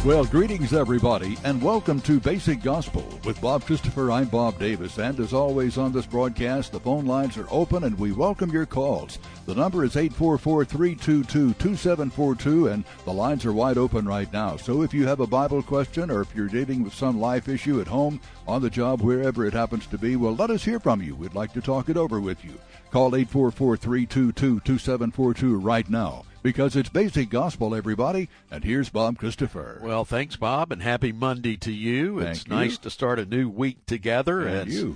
Well, greetings, everybody, and welcome to Basic Gospel. With Bob Christopher, I'm Bob Davis, and as always on this broadcast, the phone lines are open, and we welcome your calls. The number is 844-322-2742, and the lines are wide open right now. So if you have a Bible question, or if you're dealing with some life issue at home, on the job, wherever it happens to be, well, let us hear from you. We'd like to talk it over with you. Call 844-322-2742 right now. Because it's Basic Gospel, everybody, and here's Bob Christopher. Well, thanks, Bob, and happy Monday to you. It's nice to start a new week together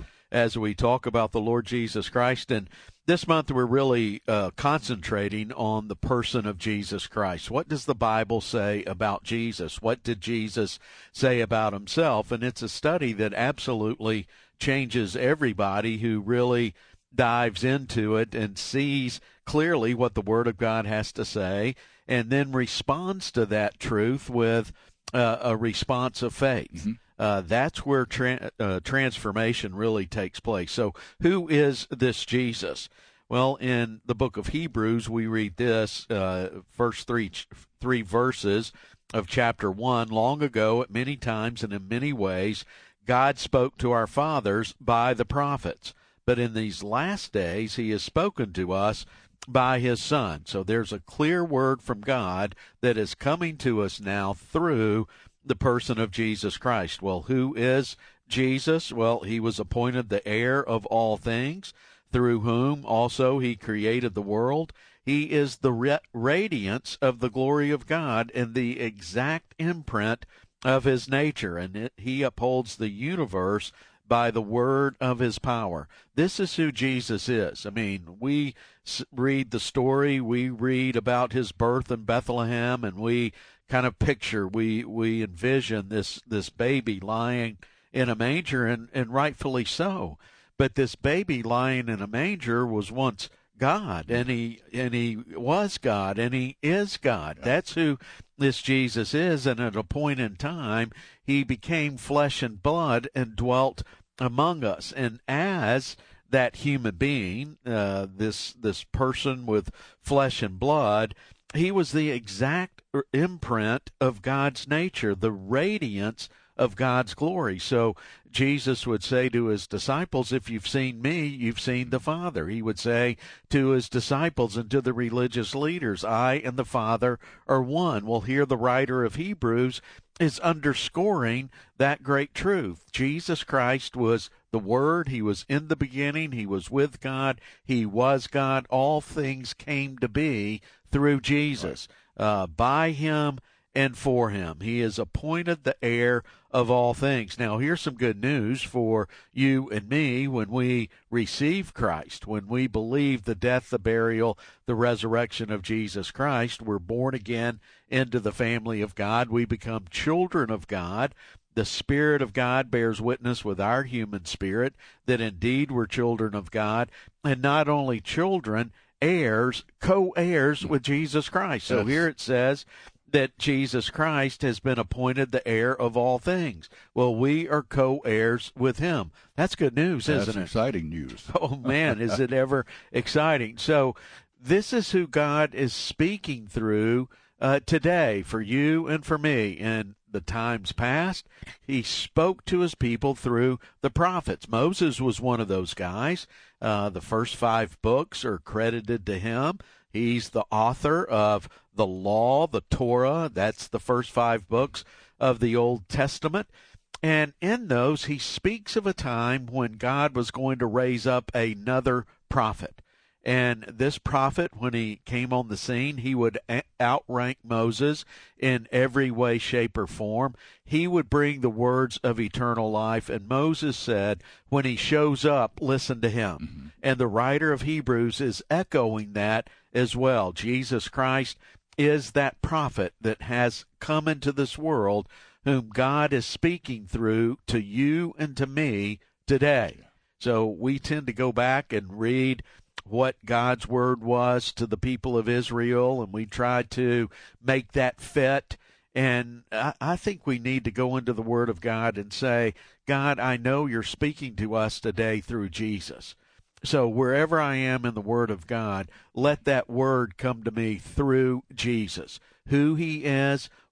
as we talk about the Lord Jesus Christ. And this month we're really concentrating on the person of Jesus Christ. What does the Bible say about Jesus? What did Jesus say about himself? And it's a study that absolutely changes everybody who really dives into it and sees clearly what the Word of God has to say, and then responds to that truth with a response of faith. Mm-hmm. That's where transformation really takes place. So who is this Jesus? Well, in the book of Hebrews, we read this, first three verses of chapter 1. Long ago, at many times and in many ways, God spoke to our fathers by the prophets. But in these last days, he has spoken to us by his Son. So there's a clear word from God that is coming to us now through the person of Jesus Christ. Well, who is Jesus? Well, he was appointed the heir of all things, through whom also he created the world. He is the radiance of the glory of God and the exact imprint of his nature, and he upholds the universe by the word of his power. This is who Jesus is. I mean, we read the story, we read about his birth in Bethlehem, and we kind of picture, we envision this baby lying in a manger, and rightfully so. But this baby lying in a manger was once God, and he was God, and he is God. That's who this Jesus is, and at a point in time, he became flesh and blood and dwelt among us. And as that human being, this person with flesh and blood, he was the exact imprint of God's nature, the radiance of God's glory. So Jesus would say to his disciples, if you've seen me, you've seen the Father. He would say to his disciples and to the religious leaders, I and the Father are one. Well, here the writer of Hebrews is underscoring that great truth. Jesus Christ was the Word. He was in the beginning. He was with God. He was God. All things came to be through Jesus, by him and for him. He is appointed the heir of all things. Now, here's some good news for you and me when we receive Christ, when we believe the death, the burial, the resurrection of Jesus Christ. We're born again into the family of God. We become children of God. The Spirit of God bears witness with our human spirit that indeed we're children of God, and not only children, heirs, co-heirs with Jesus Christ. So here it says that Jesus Christ has been appointed the heir of all things. Well, we are co-heirs with him. That's good news, isn't it? That's exciting news. Oh, man, is it ever exciting. So this is who God is speaking through today for you and for me. In the times past, he spoke to his people through the prophets. Moses was one of those guys. The first 5 books are credited to him. He's the author of the law, the Torah. That's the first 5 books of the Old Testament. And in those, he speaks of a time when God was going to raise up another prophet. And this prophet, when he came on the scene, he would outrank Moses in every way, shape, or form. He would bring the words of eternal life. And Moses said, when he shows up, listen to him. Mm-hmm. And the writer of Hebrews is echoing that as well. Jesus Christ is that prophet that has come into this world, whom God is speaking through to you and to me today. So we tend to go back and read what God's word was to the people of Israel, and we try to make that fit. And I think we need to go into the Word of God and say, God, I know you're speaking to us today through Jesus. So wherever I am in the Word of God, let that Word come to me through Jesus, who he is,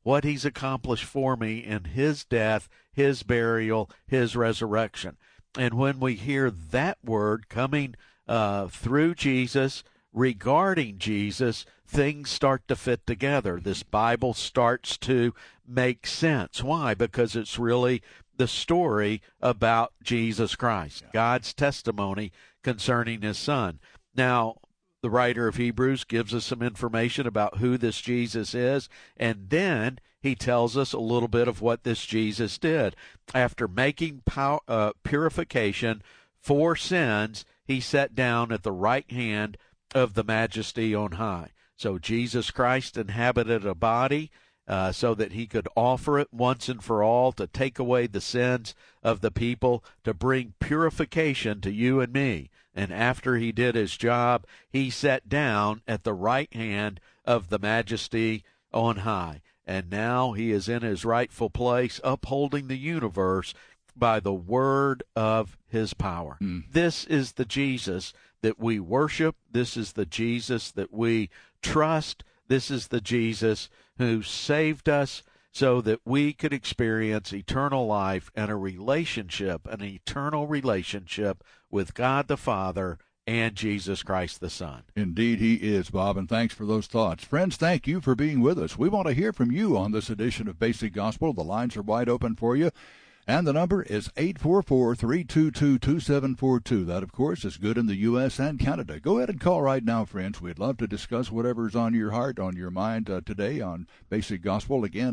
what he's accomplished for me in his death, his burial, his resurrection. And when we hear that word coming through Jesus, regarding Jesus, things start to fit together. This Bible starts to make sense. Why? Because it's really the story about Jesus Christ, God's testimony concerning his Son. Now, the writer of Hebrews gives us some information about who this Jesus is, and then he tells us a little bit of what this Jesus did. After making purification for sins, he sat down at the right hand of the Majesty on high. So Jesus Christ inhabited a body so that he could offer it once and for all to take away the sins of the people, to bring purification to you and me. And after he did his job, he sat down at the right hand of the Majesty on high. And now he is in his rightful place, upholding the universe by the word of his power. This is the Jesus that we worship. This is the Jesus that we trust. This is the Jesus who saved us so that we could experience eternal life and an eternal relationship with God the Father and Jesus Christ the Son. Indeed he is, Bob, and thanks for those thoughts. Friends, thank you for being with us. We want to hear from you on this edition of Basic Gospel. The lines are wide open for you, and the number is 844-322-2742. That, of course, is good in the U.S. and Canada. Go ahead and call right now, friends. We'd love to discuss whatever's on your heart, on your mind today on Basic Gospel. Again,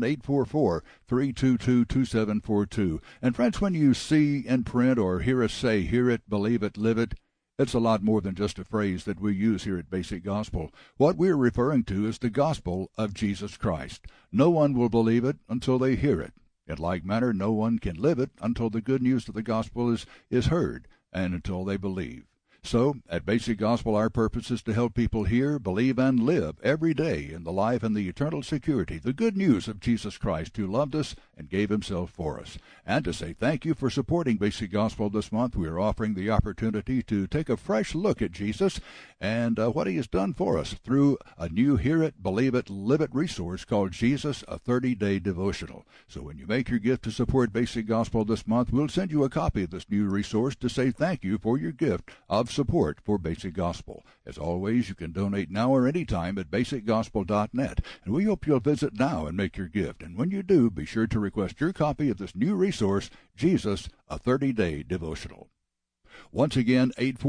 844-322-2742. And, friends, when you see in print or hear us say, hear it, believe it, live it, it's a lot more than just a phrase that we use here at Basic Gospel. What we're referring to is the gospel of Jesus Christ. No one will believe it until they hear it. In like manner, no one can live it until the good news of the gospel is heard and until they believe. So, at Basic Gospel, our purpose is to help people hear, believe, and live every day in the life and the eternal security, the good news of Jesus Christ, who loved us and gave himself for us. And to say thank you for supporting Basic Gospel this month, we are offering the opportunity to take a fresh look at Jesus and what he has done for us through a new Hear It, Believe It, Live It resource called Jesus, a 30-Day Devotional. So when you make your gift to support Basic Gospel this month, we'll send you a copy of this new resource to say thank you for your gift of support for Basic Gospel. As always, you can donate now or anytime at basicgospel.net, and we hope you'll visit now and make your gift. And when you do, be sure to request your copy of this new resource, Jesus, a 30-Day Devotional. Once again,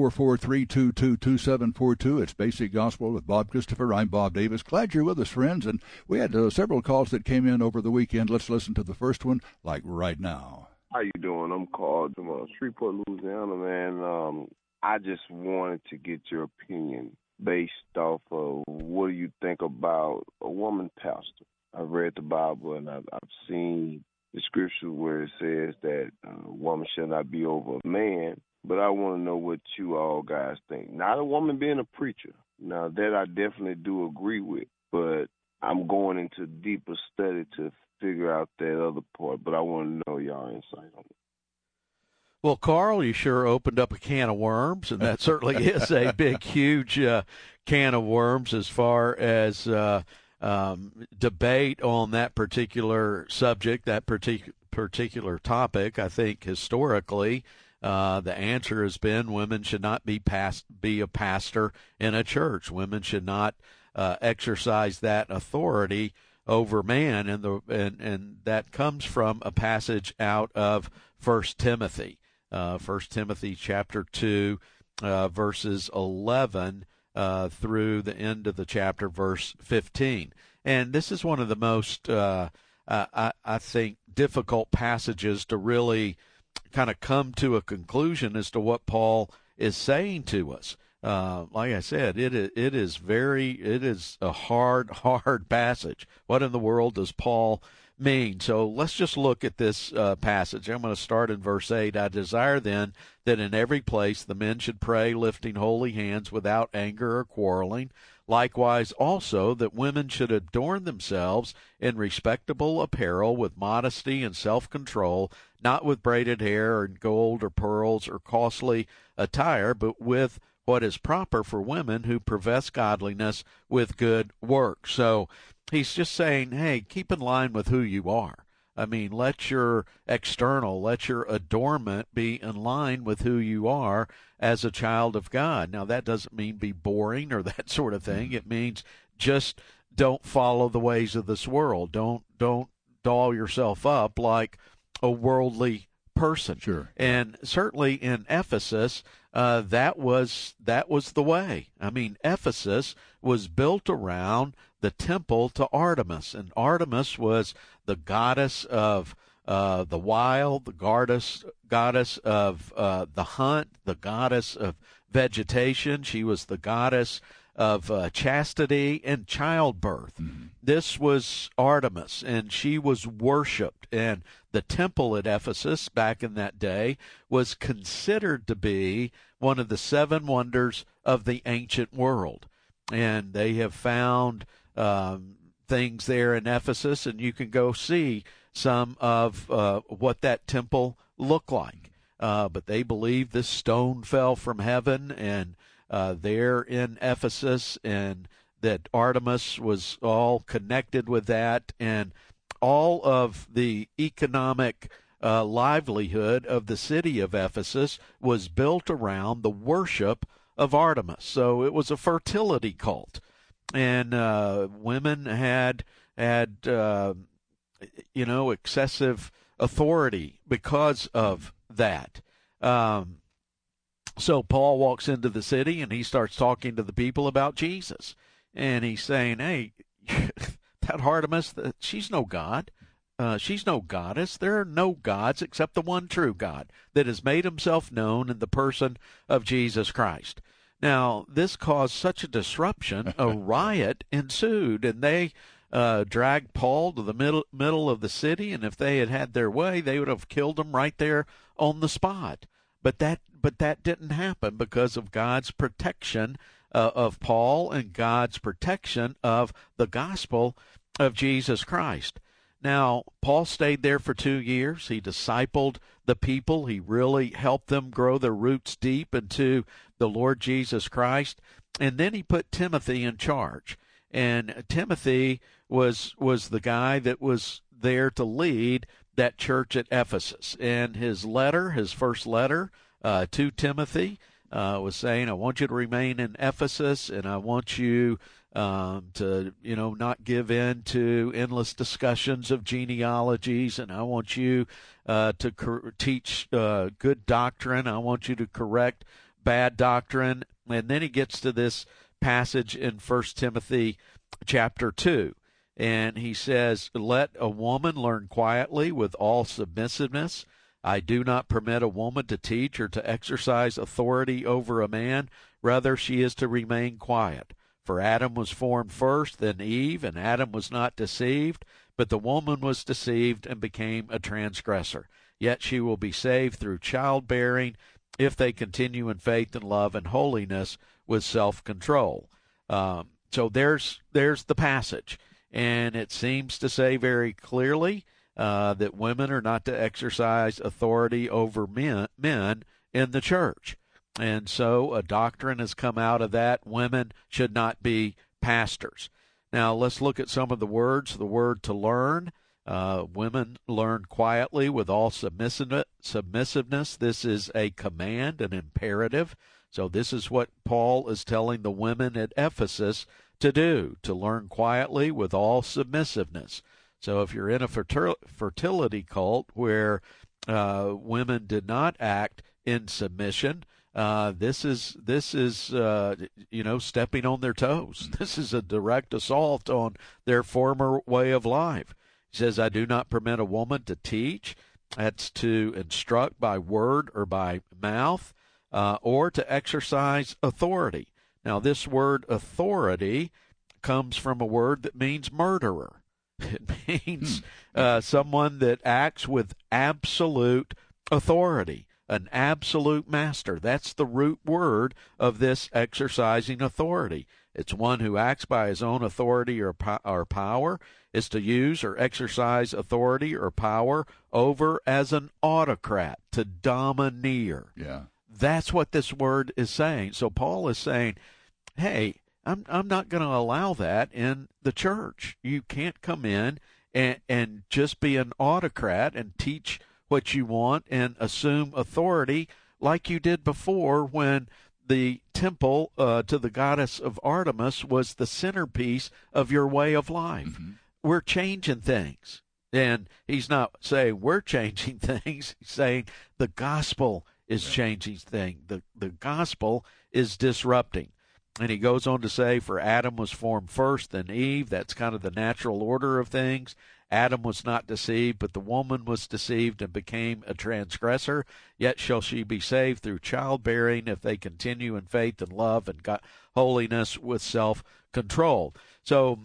844-322-2742. It's Basic Gospel with Bob Christopher. I'm Bob Davis. Glad you're with us, friends. And we had several calls that came in over the weekend. Let's listen to the first one, like right now. How you doing? I'm called from Shreveport, Louisiana, man. I just wanted to get your opinion based off of what do you think about a woman pastor. I've read the Bible, and I've seen the scripture where it says that a woman shall not be over a man. But I want to know what you all guys think. Not a woman being a preacher. Now, that I definitely do agree with. But I'm going into deeper study to figure out that other part. But I want to know y'all insight on it. Well, Carl, you sure opened up a can of worms, and that certainly is a big, huge can of worms as far as debate on that particular subject, that particular topic. I think historically the answer has been women should not be a pastor in a church. Women should not exercise that authority over man, and that comes from a passage out of 1 Timothy. 1 Timothy chapter 2, verses 11 through the end of the chapter, verse 15. And this is one of the most, I think, difficult passages to really kind of come to a conclusion as to what Paul is saying to us. Like I said, it is a hard passage. What in the world does Paul mean? So let's just look at this passage. I'm going to start in verse 8. I desire then that in every place the men should pray, lifting holy hands without anger or quarreling. Likewise also that women should adorn themselves in respectable apparel with modesty and self-control, not with braided hair and gold or pearls or costly attire, but with what is proper for women who profess godliness with good works. So he's just saying, hey, keep in line with who you are. I mean, let your external, let your adornment be in line with who you are as a child of God. Now, that doesn't mean be boring or that sort of thing. It means just don't follow the ways of this world. Don't doll yourself up like a worldly person. Sure. And certainly in Ephesus, that was the way. I mean, Ephesus was built around the temple to Artemis, and Artemis was the goddess of the wild, the goddess of the hunt, the goddess of vegetation. She was the goddess of chastity and childbirth. Mm-hmm. This was Artemis, and she was worshipped. And the temple at Ephesus back in that day was considered to be one of the 7 wonders of the ancient world. And they have found things there in Ephesus, and you can go see some of what that temple looked like. But they believe this stone fell from heaven, and there in Ephesus, and that Artemis was all connected with that, and all of the economic livelihood of the city of Ephesus was built around the worship of Artemis. So it was a fertility cult, and women had excessive authority because of that. So Paul walks into the city, and he starts talking to the people about Jesus. And he's saying, hey, that Artemis, she's no god. She's no goddess. There are no gods except the one true God that has made himself known in the person of Jesus Christ. Now, this caused such a disruption, a riot ensued, and they dragged Paul to the middle of the city, and if they had had their way, they would have killed him right there on the spot. But that didn't happen because of God's protection of Paul and God's protection of the gospel of Jesus Christ. Now, Paul stayed there for 2 years. He discipled the people. He really helped them grow their roots deep into the Lord Jesus Christ. And then he put Timothy in charge. And Timothy was the guy that was there to lead that church at Ephesus. And his first letter to Timothy was saying, I want you to remain in Ephesus, and I want you to, not give in to endless discussions of genealogies, and I want you to teach good doctrine. I want you to correct bad doctrine. And then he gets to this passage in 1 Timothy chapter 2, and he says, let a woman learn quietly with all submissiveness. I do not permit a woman to teach or to exercise authority over a man. Rather, she is to remain quiet. For Adam was formed first, then Eve, and Adam was not deceived, but the woman was deceived and became a transgressor. Yet she will be saved through childbearing if they continue in faith and love and holiness with self-control. So there's the passage, and it seems to say very clearly that women are not to exercise authority over men in the church. And so a doctrine has come out of that. Women should not be pastors. Now let's look at some of the words. The word to learn. Women learn quietly with all submissiveness. This is a command, an imperative. So this is what Paul is telling the women at Ephesus to do, to learn quietly with all submissiveness. So if you're in a fertility cult where women did not act in submission, this is stepping on their toes. This is a direct assault on their former way of life. He says, I do not permit a woman to teach. That's to instruct by word or by mouth, or to exercise authority. Now, this word authority comes from a word that means murderer. It means someone that acts with absolute authority, an absolute master. That's the root word of this exercising authority. It's one who acts by his own authority or power, is to use or exercise authority or power over as an autocrat, to domineer. Yeah. That's what this word is saying. So Paul is saying, hey, I'm not going to allow that in the church. You can't come in and just be an autocrat and teach what you want and assume authority like you did before when the temple to the goddess of Artemis was the centerpiece of your way of life. Mm-hmm. We're changing things. And he's not saying we're changing things. He's saying the gospel is changing things. The gospel is disrupting. And he goes on to say, for Adam was formed first, then Eve. That's kind of the natural order of things. Adam was not deceived, but the woman was deceived and became a transgressor. Yet shall she be saved through childbearing if they continue in faith and love and holiness with self-control. So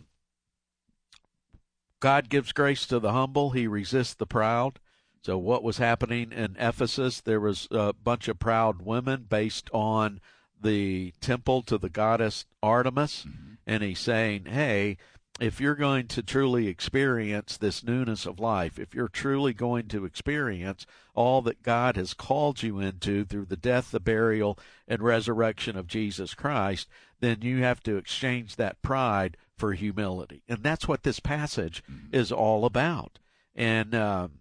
God gives grace to the humble. He resists the proud. So what was happening in Ephesus, there was a bunch of proud women based on the temple to the goddess Artemis. Mm-hmm. And he's saying, hey, if you're going to truly experience this newness of life, if you're truly going to experience all that God has called you into through the death, the burial, and resurrection of Jesus Christ, then you have to exchange that pride for humility. And that's what this passage is all about. And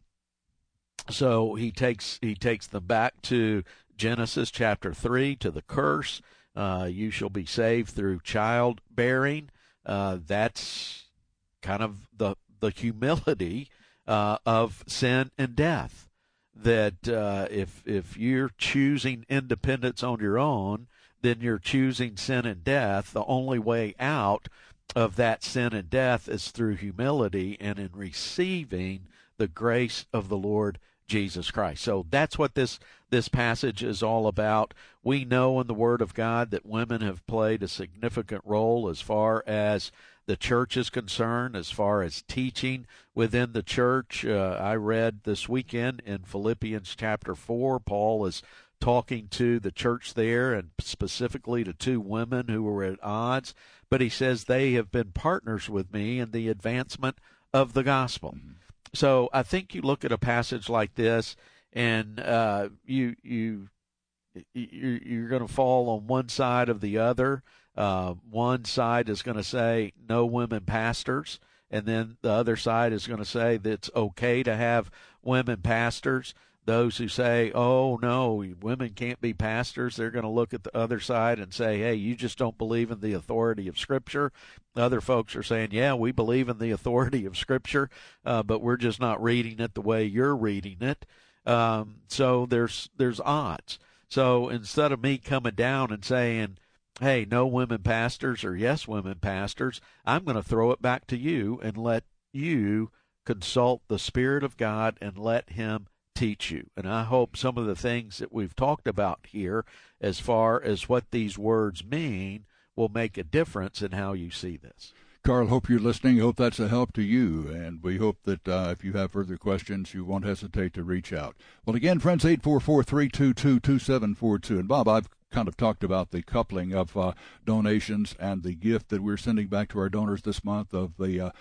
so he takes them back to Genesis chapter 3, to the curse. You shall be saved through childbearing. That's kind of the humility of sin and death. That if you're choosing independence on your own, then you're choosing sin and death. The only way out of that sin and death is through humility and in receiving the grace of the Lord Jesus Christ. So that's what this passage is all about. We know in the Word of God that women have played a significant role as far as the church is concerned, as far as teaching within the church. I read this weekend in Philippians chapter 4, Paul is talking to the church there, and specifically to two women who were at odds, but he says they have been partners with me in the advancement of the gospel. Mm-hmm. So I think you look at a passage like this, and you're going to fall on one side of the other. One side is going to say no women pastors, and then the other side is going to say that it's okay to have women pastors. Those who say, oh, no, women can't be pastors, they're going to look at the other side and say, hey, you just don't believe in the authority of Scripture. Other folks are saying, yeah, we believe in the authority of Scripture, but we're just not reading it the way you're reading it. So there's odds. So instead of me coming down and saying, hey, no women pastors or yes women pastors, I'm going to throw it back to you and let you consult the Spirit of God and let Him teach you. And I hope some of the things that we've talked about here as far as what these words mean will make a difference in how you see this. Carl, hope you're listening. Hope that's a help to you. And we hope that if you have further questions, you won't hesitate to reach out. Well, again, friends, 844-322-2742. And Bob, I've kind of talked about the coupling of donations and the gift that we're sending back to our donors this month of the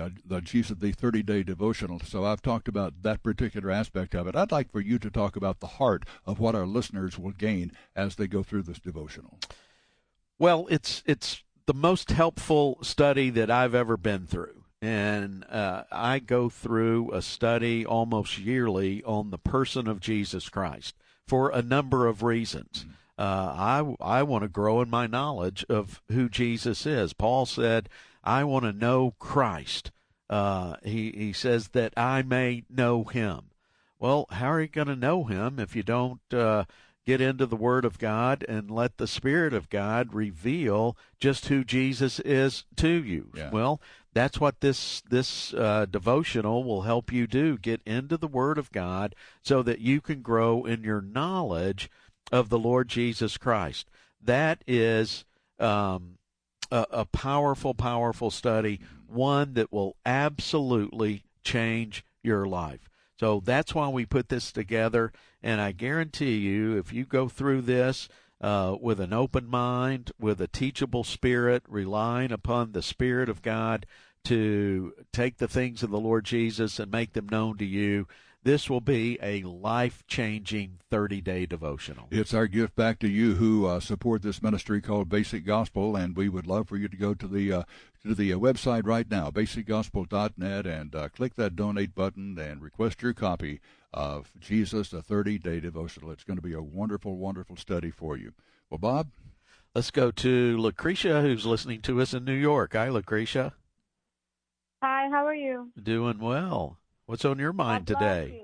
30-day devotional. So I've talked about that particular aspect of it. I'd like for you to talk about the heart of what our listeners will gain as they go through this devotional. Well, it's the most helpful study that I've ever been through. And I go through a study almost yearly on the person of Jesus Christ for a number of reasons. I want to grow in my knowledge of who Jesus is. Paul said, I want to know Christ. He says that I may know Him. Well, how are you going to know Him if you don't get into the Word of God and let the Spirit of God reveal just who Jesus is to you? Yeah. Well, that's what this devotional will help you do. Get into the Word of God so that you can grow in your knowledge of the Lord Jesus Christ. That is a powerful, powerful study, one that will absolutely change your life. So that's why we put this together, and I guarantee you, if you go through this with an open mind, with a teachable spirit, relying upon the Spirit of God to take the things of the Lord Jesus and make them known to you, this will be a life-changing 30-day devotional. It's our gift back to you who support this ministry called Basic Gospel, and we would love for you to go to the website right now, basicgospel.net, and click that donate button and request your copy of Jesus, a 30-day devotional. It's going to be a wonderful, wonderful study for you. Well, Bob? Let's go to Lucretia, who's listening to us in New York. Hi, Lucretia. Hi, how are you? Doing well. What's on your mind today?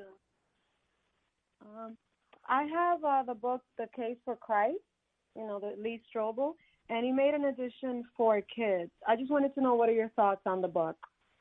I have the book, The Case for Christ, the Lee Strobel, and he made an edition for kids. I just wanted to know, what are your thoughts on the book?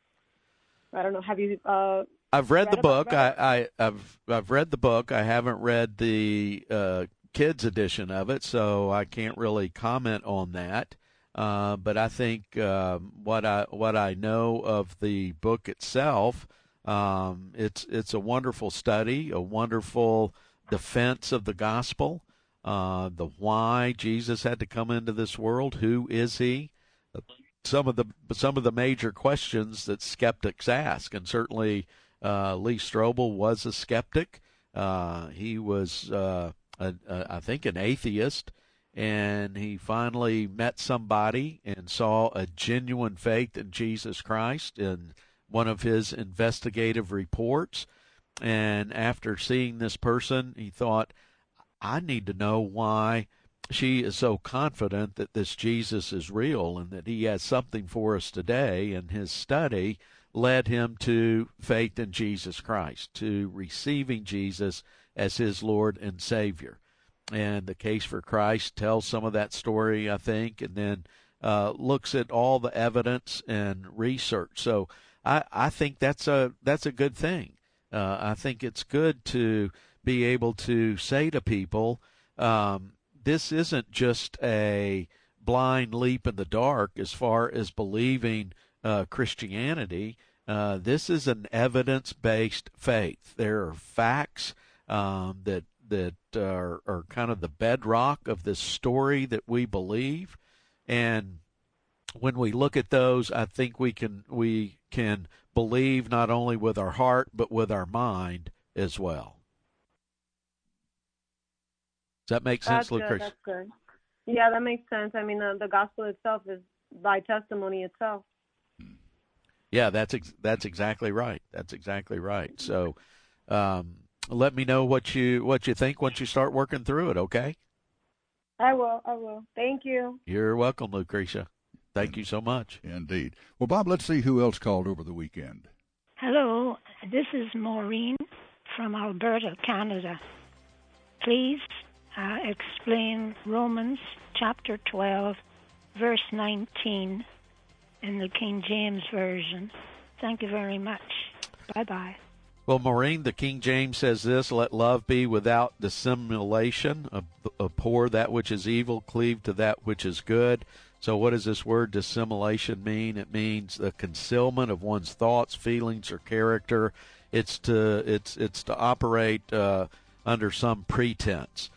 I don't know. Have you? I've read the book. I've read the book. I haven't read the kids edition of it, so I can't really comment on that. But I think what I know of the book itself, it's a wonderful study, a wonderful defense of the gospel, the why Jesus had to come into this world. Who is he? Some of the major questions that skeptics ask, and certainly Lee Strobel was a skeptic. He was, I think, an atheist. And he finally met somebody and saw a genuine faith in Jesus Christ in one of his investigative reports. And after seeing this person, he thought, I need to know why she is so confident that this Jesus is real and that he has something for us today. And his study led him to faith in Jesus Christ, to receiving Jesus as his Lord and Savior. And The Case for Christ tells some of that story, I think, and then looks at all the evidence and research. So I think that's a good thing. I think it's good to be able to say to people, this isn't just a blind leap in the dark as far as believing Christianity. This is an evidence-based faith. There are facts that are kind of the bedrock of this story that we believe, and when we look at those, I think we can believe not only with our heart but with our mind as well. Does that make sense, Lucretia? That's good. Yeah, that makes sense. I mean, the gospel itself is by testimony itself. Yeah, that's exactly right. That's exactly right. So, let me know what you think once you start working through it, okay? I will. Thank you. You're welcome, Lucretia. Thank you so much. Indeed. Well, Bob, let's see who else called over the weekend. Hello, this is Maureen from Alberta, Canada. Please explain Romans chapter 12, verse 19 in the King James Version. Thank you very much. Bye-bye. Well, Maureen, the King James says this: let love be without dissimulation, abhor that which is evil, cleave to that which is good. So what does this word dissimulation mean? It means the concealment of one's thoughts, feelings, or character. It's to operate under some pretense.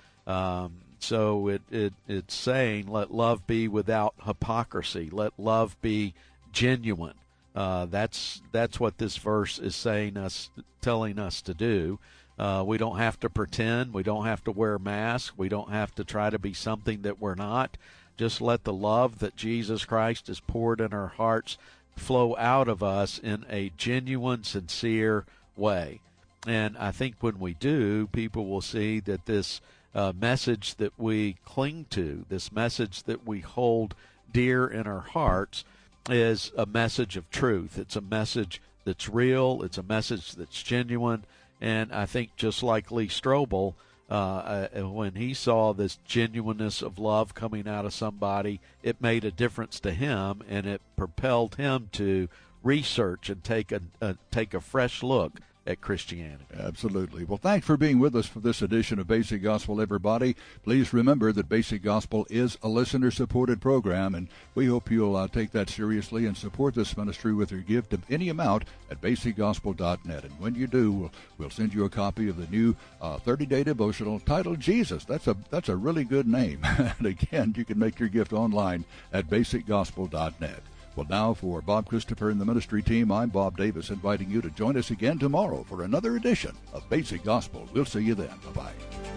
So it's saying let love be without hypocrisy. Let love be genuine. That's what this verse is telling us to do. We don't have to pretend. We don't have to wear masks. We don't have to try to be something that we're not. Just let the love that Jesus Christ has poured in our hearts flow out of us in a genuine, sincere way. And I think when we do, people will see that this message that we cling to, this message that we hold dear in our hearts, is a message of truth. It's a message that's real. It's a message that's genuine. And I think just like Lee Strobel, when he saw this genuineness of love coming out of somebody, it made a difference to him, and it propelled him to research and take a fresh look at Christianity. Absolutely. Well, thanks for being with us for this edition of Basic Gospel, everybody. Please remember that Basic Gospel is a listener-supported program, and we hope you'll take that seriously and support this ministry with your gift of any amount at basicgospel.net. And when you do, we'll send you a copy of the new 30-day devotional titled Jesus. That's a really good name. And again, you can make your gift online at basicgospel.net. Well, now for Bob Christopher and the ministry team, I'm Bob Davis, inviting you to join us again tomorrow for another edition of Basic Gospel. We'll see you then. Bye-bye.